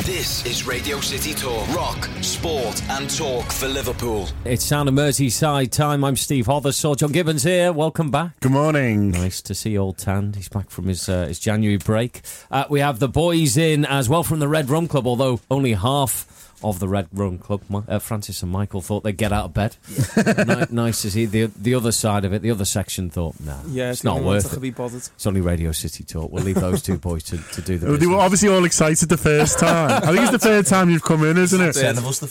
This is Radio City Talk. Rock, sport and talk for Liverpool. It's Sound of Merseyside time. I'm Steve Hothersaw. John Gibbons here. Welcome back. Good morning. Nice to see old Tand. He's back from his January break. We have the boys in as well from the Red Rum Club, although only half of the Red Rum Club. Francis and Michael thought they'd get out of bed. Nice to see the other side of it. The other section thought, it's not worth it. Be bothered. It's only Radio City Talk. We'll leave those two boys to do the business. They were obviously all excited the first time. I think it's the third time you've come in, isn't it?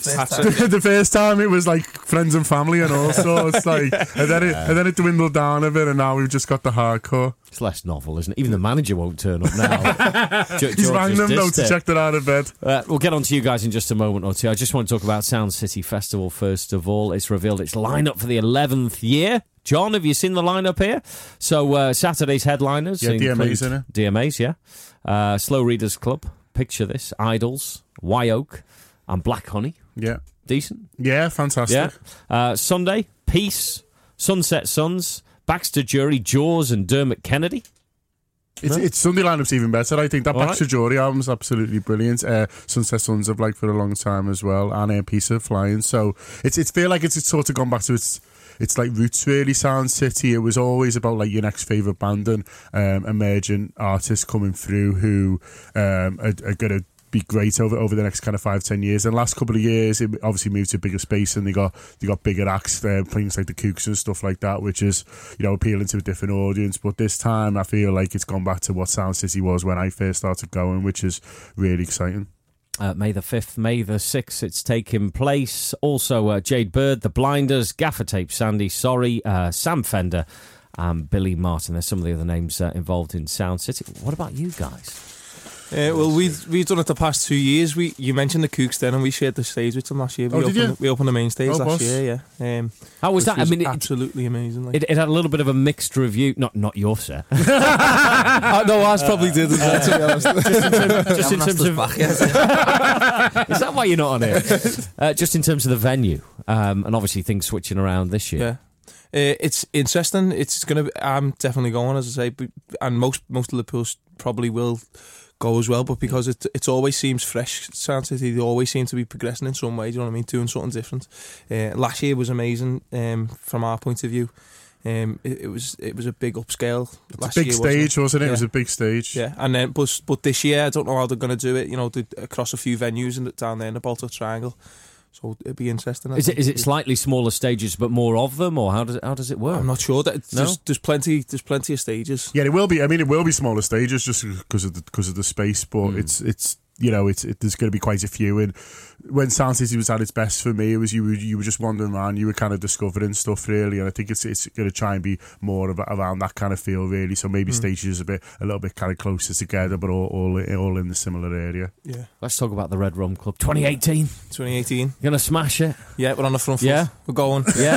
The first time it was like friends and family and all sorts. And then it dwindled down a bit, and now we've just got the hardcore. It's less novel, isn't it? Even the manager won't turn up now. He's rang them though to check that out of bed. We'll get on to you guys in just a moment or two. I just want to talk about Sound City Festival first of all. It's revealed its lineup for the 11th year. John, have you seen the lineup here? So Saturday's headliners. Yeah, DMA's in it. DMA's, yeah. Slow Readers Club, Picture This, Idols, Wye Oak, and Black Honey. Yeah. Decent? Yeah, fantastic. Yeah. Sunday, Peace, Sunset Sons, Baxter Jury, Jaws, and Dermot Kennedy. It's Sunday lineup's even better. I think that Baxter Jury album's absolutely brilliant. Sunset Sons have liked for a long time as well, and Piece of Flying. So it's feel like it's sort of gone back to its like roots really. Sound City. It was always about like your next favourite band and emerging artists coming through who are going to be great over the next kind of 5-10 years. And the last couple of years it obviously moved to a bigger space, and they got bigger acts, things like the Kooks and stuff like that, which is, you know, appealing to a different audience. But this time I feel like it's gone back to what Sound City was when I first started going, which is really exciting. May the 5th, May the 6th, it's taking place. Also Jade Bird, The Blinders, Gaffer Tape Sandy, Sorry, Sam Fender and Billy Martin. There's some of the other names involved in Sound City. What about you guys? Well, we've done it the past 2 years. You mentioned the Kooks then, and we shared the stage with them last year. We opened the main stage last year. Yeah. How was that? I mean, absolutely amazing. It had a little bit of a mixed review. Not your set. No, ours probably did as well, to be honest. Just in terms of is that why you're not on here? Just in terms of the venue, and obviously things switching around this year. Yeah. It's interesting. It's gonna. I'm definitely going, as I say, and most of Liverpool probably will go as well, but because it always seems fresh, Sound City, they always seem to be progressing in some way, do you know what I mean, doing something different. Last year was amazing from our point of view. It was a big upscale. It's a big stage, wasn't it? Yeah. It was a big stage. Yeah, and then but this year I don't know how they're going to do it. You know, across a few venues down there in the Baltic Triangle. So it'd be interesting. Is it slightly smaller stages, but more of them, or how does it work? I'm not sure. There's plenty of stages. Yeah, it will be. I mean, it will be smaller stages just because of the space. But it's you know, there's going to be quite a few. And when Sound City was at its best for me, it was you were just wandering around, you were kind of discovering stuff really. And I think it's going to try and be more around that kind of feel really. So maybe stages a little bit kind of closer together, but all in the similar area. Yeah. Let's talk about the Red Rum Club 2018. 2018. You're gonna smash it. Yeah, we're on the front foot. Yeah, we're going. Yeah,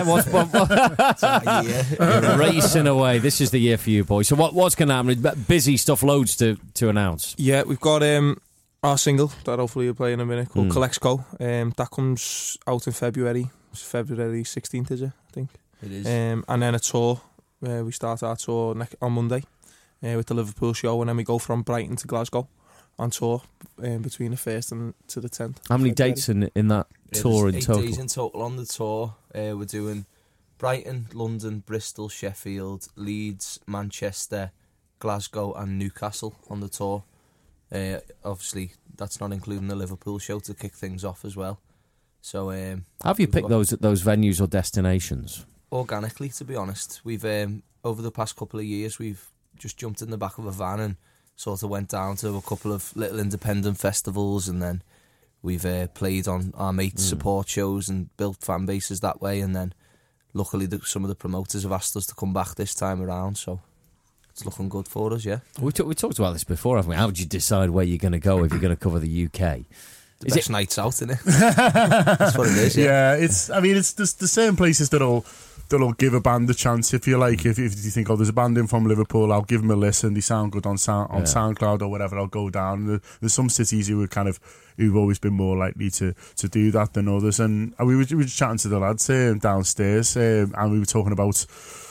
You're racing away. This is the year for you, boys. So what's going to happen? Busy stuff, loads to announce. Yeah, we've got our single that hopefully you'll play in a minute called Collects Go. That comes out in February. It's February 16th, is it? I think it is. And then a tour. We start our tour on Monday with the Liverpool show, and then we go from Brighton to Glasgow on tour between the 1st and to the 10th. How many dates in that tour in total? 8 days in total on the tour. We're doing Brighton, London, Bristol, Sheffield, Leeds, Manchester, Glasgow and Newcastle on the tour. Obviously, that's not including the Liverpool show to kick things off as well. So, how have you picked those venues or destinations? Organically, to be honest. We've over the past couple of years, we've just jumped in the back of a van and sort of went down to a couple of little independent festivals, and then we've played on our mates' support shows and built fan bases that way. And then, luckily, some of the promoters have asked us to come back this time around. So. It's looking good for us, yeah. We talked about this before, haven't we? How would you decide where you're going to go if you're going to cover the UK? The best nights out, isn't it? That's what it is, yeah. It's the same places that'll give a band a chance. If you like, if you think, there's a band in from Liverpool, I'll give them a listen. They sound good on SoundCloud or whatever. I'll go down. There's some cities who've always been more likely to do that than others. And we were just chatting to the lads downstairs, and we were talking about,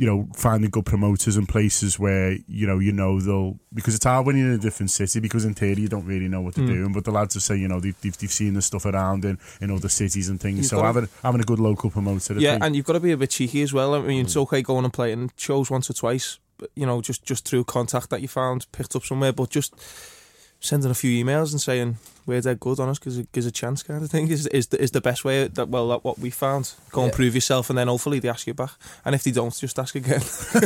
finding good promoters and places where they'll, because it's hard when you're in a different city, because in theory you don't really know what they're doing, but the lads will say they've seen the stuff around in other cities and things. So having a good local promoter, and you've got to be a bit cheeky as well. I mean, it's okay going and playing shows once or twice, but, just through contact that you found, picked up somewhere, but just sending a few emails and saying we're dead good on us because it gives a chance, kind of thing, is the best way. That what we found. Go and prove yourself, and then hopefully they ask you back. And if they don't, just ask again.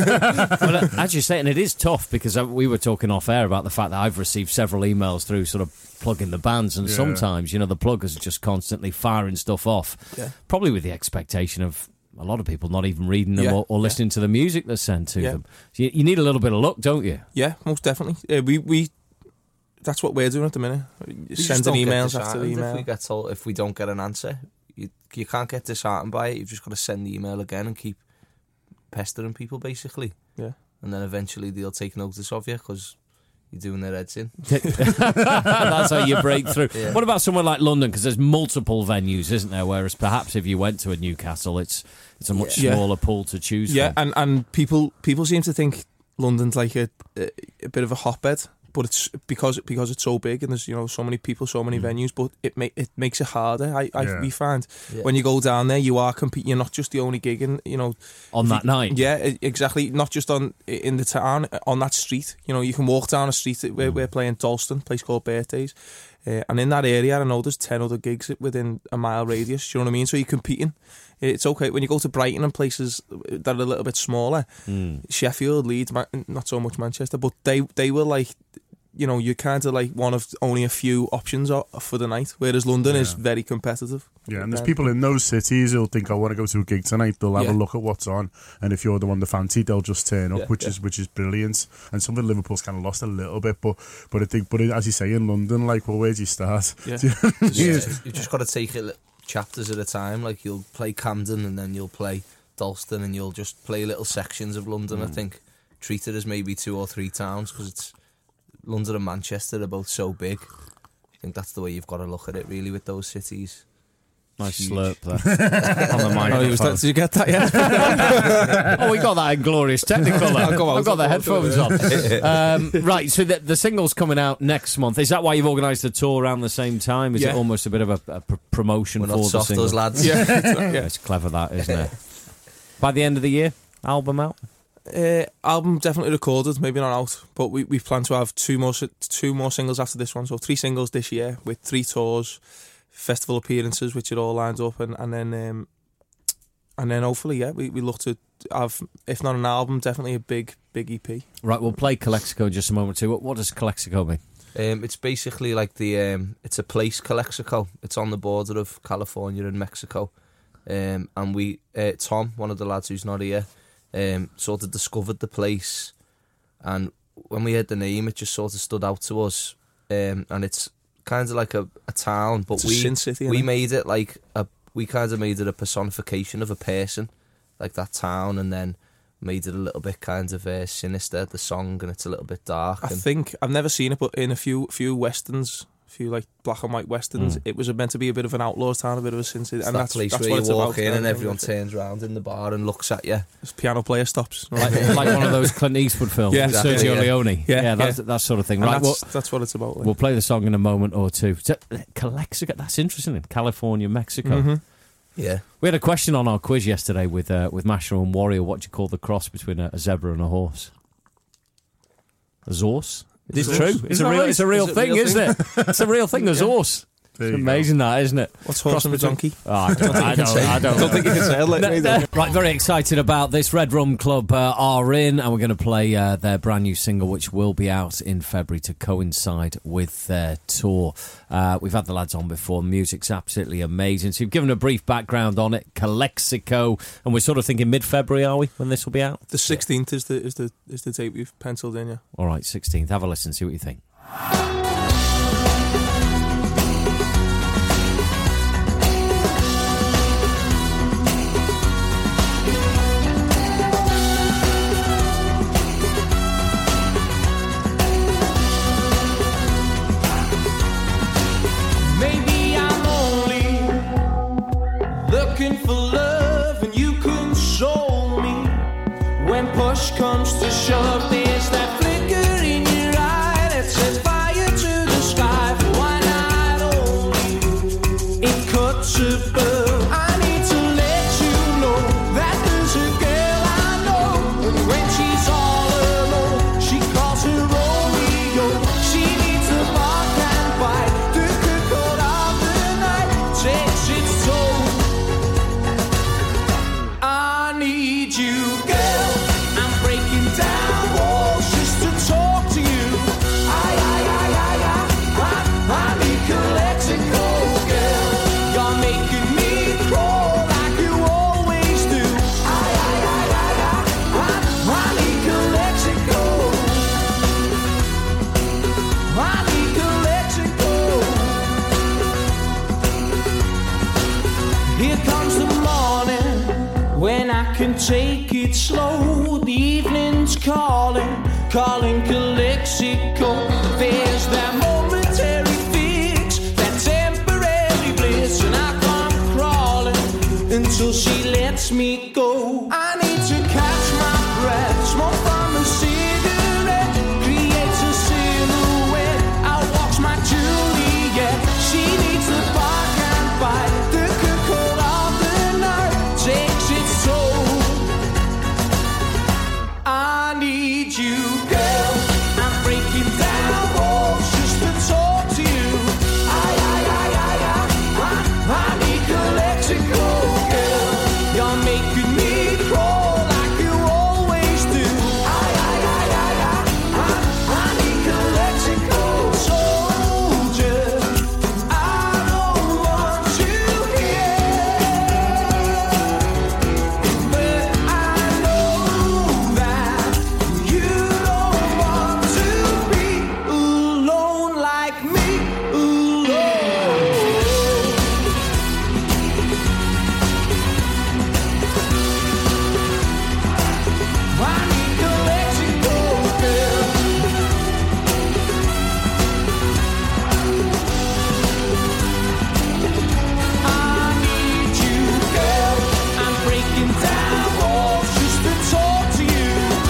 Well, as you say, and it is tough, because we were talking off air about the fact that I've received several emails through sort of plugging the bands, and sometimes the pluggers are just constantly firing stuff off, probably with the expectation of a lot of people not even reading them or listening to the music that's sent to them. So you need a little bit of luck, don't you? Yeah, most definitely. We that's what we're doing at the minute. Sending emails after the email. If we don't get an answer, you can't get disheartened by it. You've just got to send the email again and keep pestering people, basically. Yeah. And then eventually they'll take notice of you because you're doing their heads in. That's how you break through. Yeah. What about somewhere like London? Because there's multiple venues, isn't there? Whereas perhaps if you went to a Newcastle, it's a much smaller pool to choose from. Yeah, and people seem to think London's like a bit of a hotbed. But it's because it's so big and there's so many people, so many venues. But it makes it harder. We find when you go down there, you are competing. You're not just the only gig on that night. Yeah, exactly. Not just in the town, on that street. You can walk down a street. We're playing Dalston, a place called Birthdays, and in that area, I know there's 10 other gigs within a mile radius. Do you know what I mean? So you're competing. It's okay when you go to Brighton and places that are a little bit smaller. Sheffield, Leeds, not so much Manchester, but they were like, you're kind of like one of only a few options for the night, whereas London is very competitive. Yeah, and there's people in those cities who'll think, I want to go to a gig tonight. They'll have a look at what's on, and if you're the one they fancy, they'll just turn up, which is brilliant. And some of Liverpool's kind of lost a little bit, but I think, as you say, in London, like, well, where do you start? Yeah. You've just got to take it chapters at a time. Like, you'll play Camden, and then you'll play Dalston, and you'll just play little sections of London. I think treat it as maybe 2 or 3 towns, because it's London and Manchester are both so big. I think that's the way you've got to look at it, really, with those cities. Nice slurp there on the microphone. Did you get that? Yeah. We got that in glorious Technicolor. I've got the headphones on. Right, so the single's coming out next month. Is that why you've organised a tour around the same time? Is it almost a bit of a promotion for the single? We're not soft, those lads. It's clever, that, isn't it? By the end of the year, album out? Album definitely recorded, maybe not out, but we plan to have two more singles after this one, so 3 singles this year with 3 tours, festival appearances, which are all lined up, and then hopefully we look to have, if not an album, definitely a big EP. Right, we'll play Calexico in just a moment too. What does Calexico mean? It's basically like it's a place, Calexico. It's on the border of California and Mexico, and we Tom, one of the lads who's not here, sort of discovered the place, and when we heard the name, it just sort of stood out to us, and it's kind of like a town, but we made it like we kind of made it a personification of a person, like that town, and then made it a little bit kind of sinister, the song, and it's a little bit dark. I think I've never seen it, but in a few westerns, a few like black and white westerns, it was meant to be a bit of an outlaw town, a bit of a sin city, and that's place that's where what you it's walk about. In and everyone turns around in the bar and looks at you. This piano player stops, like one of those Clint Eastwood films, exactly, Sergio Leone. That sort of thing. Right, that's what it's about. Like. We'll play the song in a moment or two. Calexico, that's interesting. California, Mexico. Mm-hmm. Yeah, we had a question on our quiz yesterday with Masher and Warrior. What do you call the cross between a zebra and a horse? A zorse. It is true. It's a real thing, isn't it? It's a real thing. A zorse. It's amazing, that, isn't it? What's horse and a donkey? Oh, I don't think you can say it. Right, very excited about this. Red Rum Club are in, and we're going to play their brand new single, which will be out in February to coincide with their tour. We've had the lads on before. Music's absolutely amazing. So you've given a brief background on it. Calexico, and we're sort of thinking mid-February, are we, when this will be out? The 16th is the date we've penciled in. Yeah. All right, 16th. Have a listen. See what you think. Looking for love and you console me push comes to shove, there's that flicker in your eye that sets fire to the sky for one night only. It cuts above. I need to let you know that there's a girl I know, and when she's all alone, she calls her Romeo. She needs a bark and bite, the cold of the night takes its toll. I need you, girl. I'm breaking down walls just to talk to you. I need Calexico, girl. You're making me crawl like you always do. I need Calexico. I need Calexico. Here comes the morning when I can take it slow. The evening's calling Calexico. There's that momentary fix, that temporary bliss, and I come crawling until she lets me go. I need to catch my breath, smoke from a cigarette, creates a silhouette. I watch my Juliet. She needs the bark and bite, the cold of the night takes its toll. I need you, girl. I'm breaking down walls just to talk to you. I need Calexico, girl. You're making me crawl like you always do. I need Calexico, soldier. I don't want you here, but I know that you don't want to be alone like me, alone. I need Calexico, girl. I need you, girl. I'm breaking down walls just to talk to you.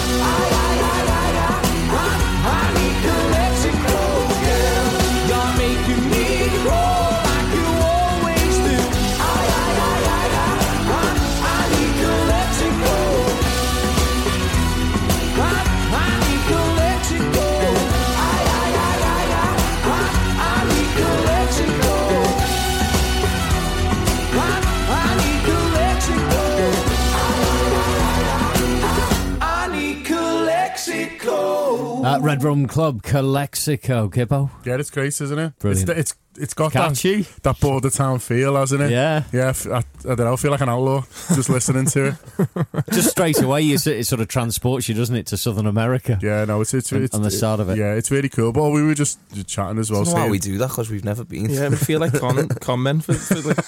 I need Calexico, girl. You're making me crawl like you always do. I need Calexico. I need Calexico. I need Calexico. I need Calexico. I need Calexico. Red Rum Club, Calexico, Kippo. Yeah, it's great, isn't it? Brilliant. It's got Catchy. that border town feel, hasn't it? Yeah. Yeah, I don't know, I feel like an outlaw just listening to it. Just straight away, it sort of transports you, doesn't it, to Southern America? Yeah, no, it's on the start of it. Yeah, it's really cool. But we were just chatting as well. I don't know why saying- we do that, because we've never been. Yeah, we feel like con men for like,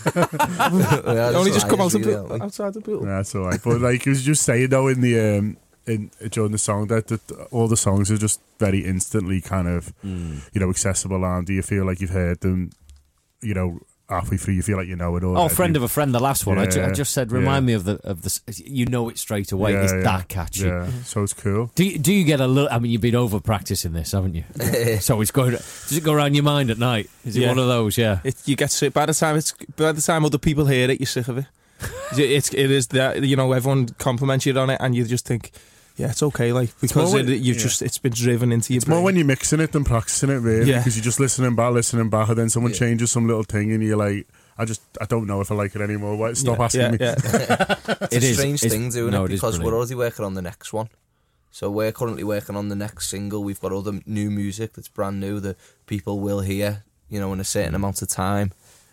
Yeah, only that's just come what I out the usually pool, like. outside the pool. Yeah, that's all right. But like, he was just saying though in the during the song that all the songs are just very instantly kind of accessible. And do you feel like you've heard them? Halfway through, you feel like you know it all. Oh, friend of a friend, the last one. I Yeah, just said, remind me of the. You know it straight away. Yeah, It's yeah. that catchy. Yeah, so it's cool. Do you get a little? I mean, you've been over practicing this, haven't you? So it's going. Does it go around your mind at night? Is it Yeah. one of those? Yeah. You get sick by the time other people hear it, you're sick of it. It is that everyone compliments you on it, and you just think, yeah, it's okay, like because more when- it's been driven into your It's more brain. when you're mixing it than practicing it, really, Yeah. because you're just listening back, and then someone changes some little thing, and you're like, I don't know if I like it anymore. Why, stop asking me. Yeah. It's a strange thing doing no, it, it is because we're brilliant. already working on the next one. So we're currently working on the next single. We've got other new music that's brand new that people will hear, in a certain amount of time.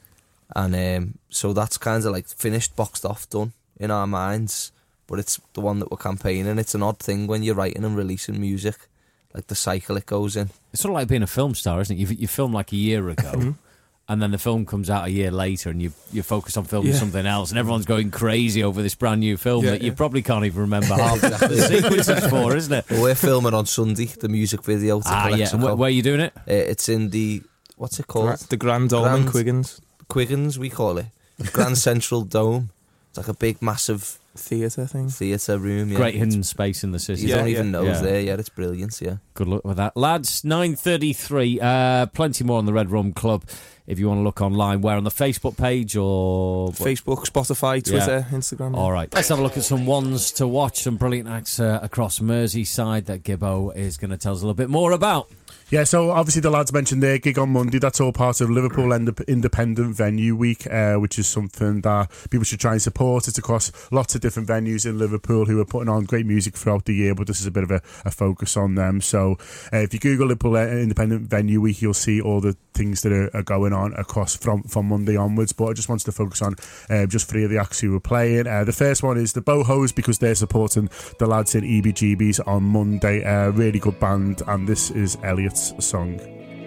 And so that's kind of like finished, boxed off, done in our minds. But it's the one that we're campaigning. It's an odd thing when you're writing and releasing music, like the cycle it goes in. It's sort of like being a film star, isn't it? You film like a year ago, and then the film comes out a year later, and you focus on filming something else, and everyone's going crazy over this brand new film that you probably can't even remember half the sequences for, isn't it? Well, we're filming on Sunday, the music video to Yeah. And Calexico. where are you doing it? It's in the, what's it called? The Grand Dome in Grand- Quiggins. Quiggins, we call it. Grand Central Dome. It's like a big, massive theatre thing. Theatre room, yeah. Great hidden space in the city. You don't even know it's Yeah. there yet. It's brilliant, yeah. Good luck with that. Lads, 9:33. Plenty more on the Red Rum Club if you want to look online. Where, on the Facebook page or... Facebook, Spotify, Twitter, Instagram. All right. Let's have a look at some ones to watch. Some brilliant acts across Merseyside that Gibbo is going to tell us a little bit more about. Yeah, so obviously the lads mentioned their gig on Monday. That's all part of Liverpool Independent Venue Week, which is something that people should try and support. It's across lots of different venues in Liverpool who are putting on great music throughout the year, but this is a bit of a focus on them. So if you Google Liverpool Independent Venue Week, you'll see all the things that are going on across from Monday onwards. But I just wanted to focus on just 3 of the acts who were playing. The first one is the Bohos, because they're supporting the lads in EBGBs on Monday. Really good band, and this is Elliot's song.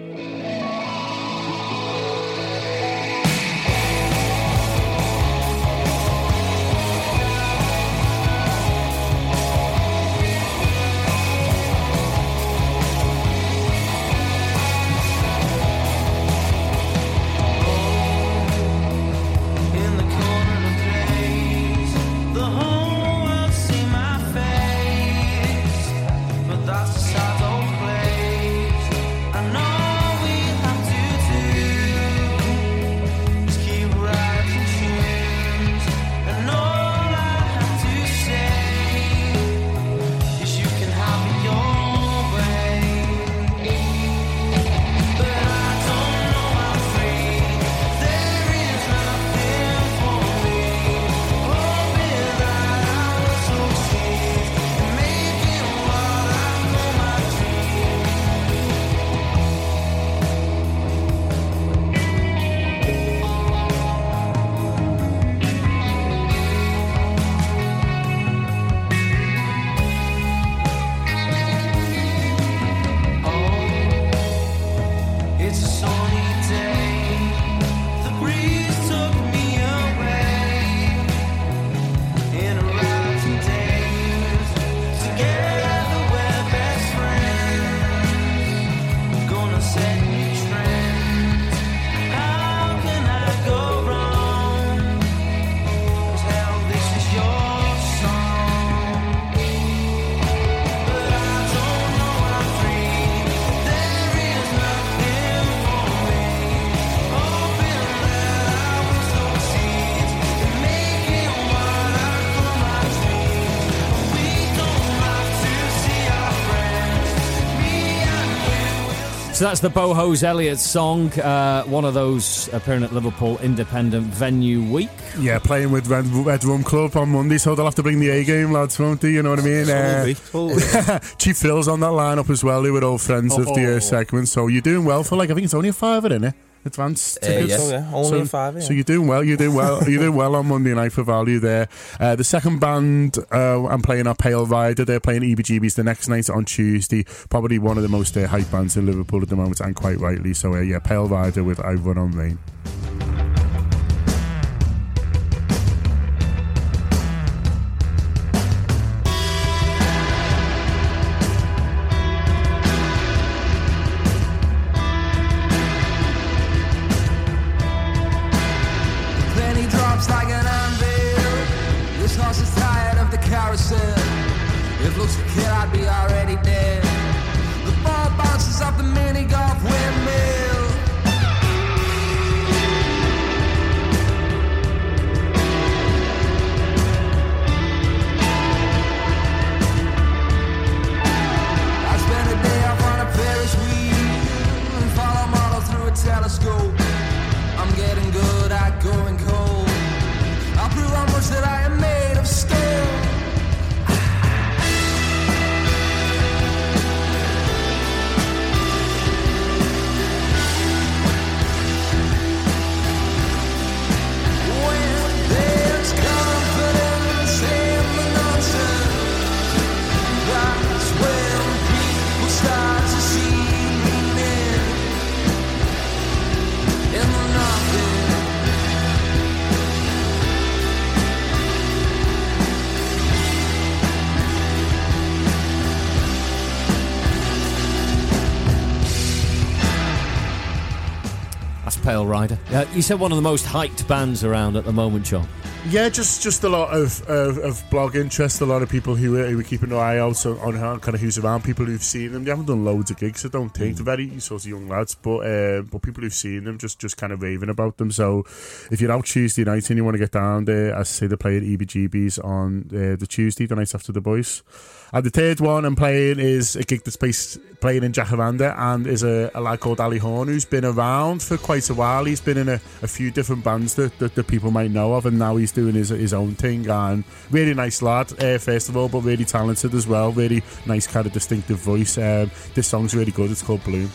So that's the Bohos Elliott song, one of those appearing at Liverpool Independent Venue Week. Yeah, playing with Red Rum Club on Monday, so they'll have to bring the A-game, lads, won't they? You know what I mean? Chief Phil's on that lineup as well, who were all friends of the segment, so you're doing well for, I think it's only a £5, isn't it? Advanced tickets. Yes. Only a £5. So you're doing well. You're doing well on Monday night for value there. The second band I'm playing are Pale Rider. They're playing EBGBs the next night on Tuesday. Probably one of the most hype bands in Liverpool at the moment, and quite rightly. So yeah, Pale Rider with I Run on Rain. Like an anvil, this horse is tired of the carousel. If looks could kill, I'd be already dead. The ball bounces off the mini golf windmill. I spend a day off on a Ferris wheel and follow models through a telescope. I'm getting good at going cold. I'll prove how much that I am made of steel. When there's confidence in the nonsense, that's when people start to see meaning in the nothing. Pale Rider. You said one of the most hyped bands around at the moment, John. Yeah, just a lot of blog interest, a lot of people who are keeping an eye out on kind of who's around, people who've seen them. They haven't done loads of gigs, I don't think. They're very sort of young lads, but people who've seen them just kind of raving about them. So if you're out Tuesday night and you want to get down there, as I say, they play at EBGB's on the Tuesday, the night after the boys. And the third one I'm playing is a gig that's playing in Jacaranda, and is a lad called Ali Horn, who's been around for quite a while. He's been in a few different bands that people might know of, and now he's doing his own thing. And really nice lad, first of all, but really talented as well. Really nice kind of distinctive voice. This song's really good. It's called Bloom.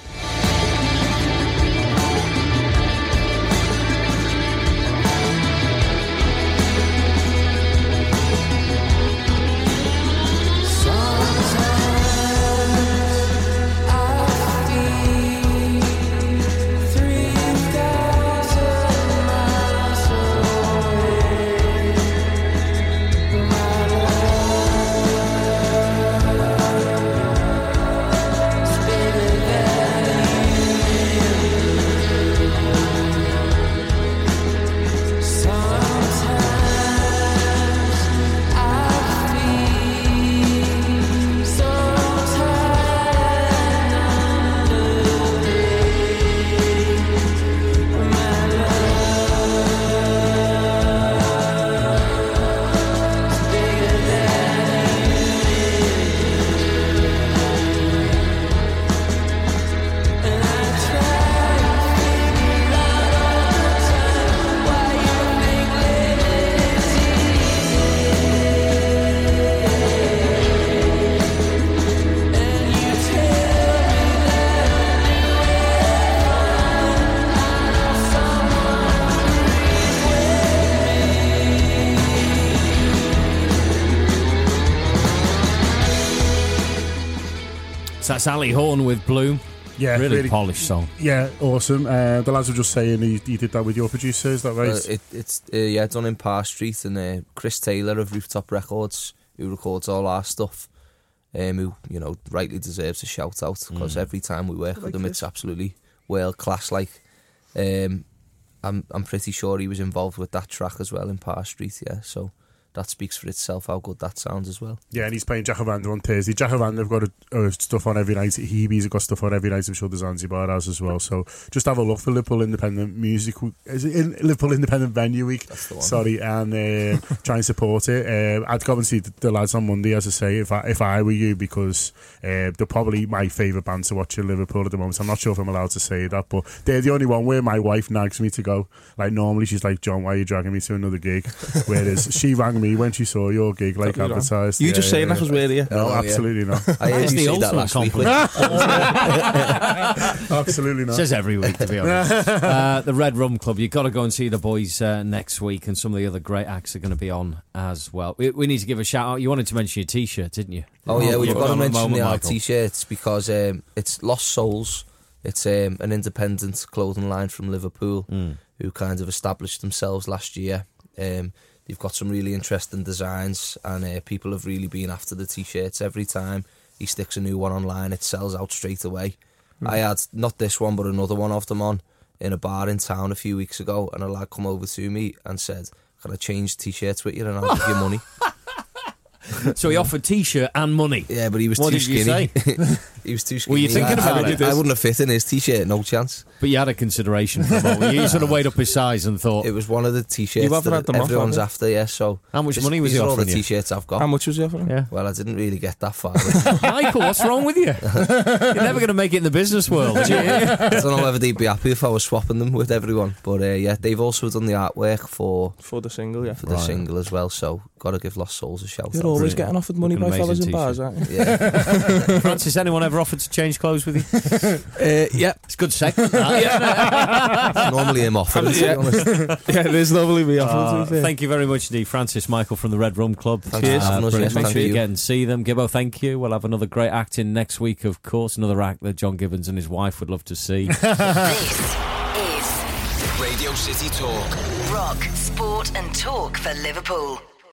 So that's Ali Horn with Bloom. Yeah, really polished song. Yeah, awesome. The lads were just saying he did that with your producer, is that right? It's done in Parr Street, and Chris Taylor of Rooftop Records, who records all our stuff, who, you know, rightly deserves a shout out, because every time we work with him, it's absolutely world class. Like, I'm pretty sure he was involved with that track as well in Parr Street. Yeah, so that speaks for itself how good that sounds as well. Yeah, and he's playing Jacaranda on Thursday. Jacaranda have got stuff on every night. Hebe's have got stuff on every night. I'm sure the Zanzibar has as well. So just have a look for Liverpool Independent Music. Is it in Liverpool Independent Venue Week? That's the one. Sorry, and try and support it. I'd go and see the lads on Monday, as I say, if I were you, because they're probably my favourite band to watch in Liverpool at the moment. I'm not sure if I'm allowed to say that, but they're the only one where my wife nags me to go. Like, normally she's like, John, why are you dragging me to another gig? Whereas she rang me when she saw your gig, like, advertised. You just saying that was weird, yeah? No, absolutely not. I heard you say that last week. Absolutely not. Says every week, to be honest. The Red Rum Club, you've got to go and see the boys next week, and some of the other great acts are going to be on as well. We need to give a shout out. You wanted to mention your t-shirt, didn't you? Oh yeah, we've got to mention our Michael. t-shirts, because it's Lost Souls. It's an independent clothing line from Liverpool who kind of established themselves last year. They've got some really interesting designs, and people have really been after the t-shirts. Every time he sticks a new one online, it sells out straight away. I had, not this one, but another one of them on in a bar in town a few weeks ago, and a lad come over to me and said, "Can I change t-shirts with you and I'll give you money?" So he offered t-shirt and money. Yeah, but he was What too did you skinny. say? He was too skinny. Were you thinking about it? I wouldn't have fit in his t-shirt, no chance. But you had a consideration for a moment. You sort of weighed up his size and thought... It was one of the t-shirts You haven't had that them off, everyone's have you? after, yeah. So How much money was he these are all offering the you? t-shirts I've got. How much was he offering? Yeah. Well, I didn't really get that far. Michael, what's wrong with you? You're never going to make it in the business world. I don't know whether they'd be happy if I was swapping them with everyone. But yeah, they've also done the artwork for the single, yeah. the single as well. So got to give Lost Souls a shout You're out. always getting offered money Looking by amazing fellas in t-shirt. bars, aren't you? Yeah. Francis, anyone ever offered to change clothes with you? Yeah. It's a good segment, that, It's normally him offering, to be honest. Yeah, there's normally me offering to be fair. Thank you very much indeed, Francis, Michael from the Red Rum Club. Thanks for having us, Brilliant. yes, Make thank sure you you. get and see them. Gibbo, thank you. We'll have another great act in next week, of course. Another act that John Gibbons and his wife would love to see. This is Radio City Talk. Rock, Sport and Talk for Liverpool.